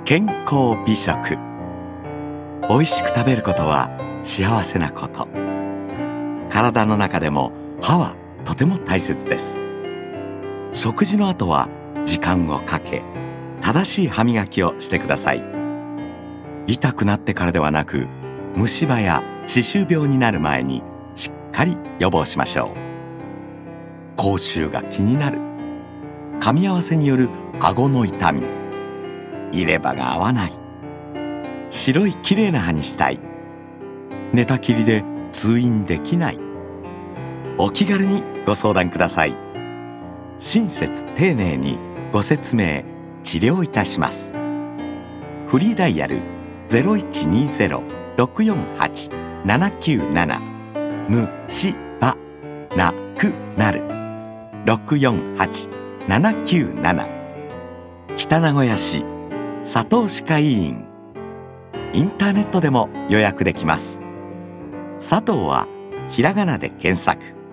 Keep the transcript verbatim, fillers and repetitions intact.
健康美食。おいしく食べることは幸せなこと。体の中でも歯はとても大切です。食事の後は時間をかけ、正しい歯磨きをしてください。痛くなってからではなく、虫歯や歯周病になる前にしっかり予防しましょう。口臭が気になる、噛み合わせによる顎の痛み、入れ歯が合わない、白いきれいな歯にしたい、寝たきりで通院できない。お気軽にご相談ください。親切丁寧にご説明治療いたします。フリーダイヤル ゼロいちにゼロ ろくよんはち ななきゅうなな 虫歯なくなる ろくよんはち ななきゅうなな。 北名古屋市佐藤歯科医院。インターネットでも予約できます。佐藤はひらがなで検索。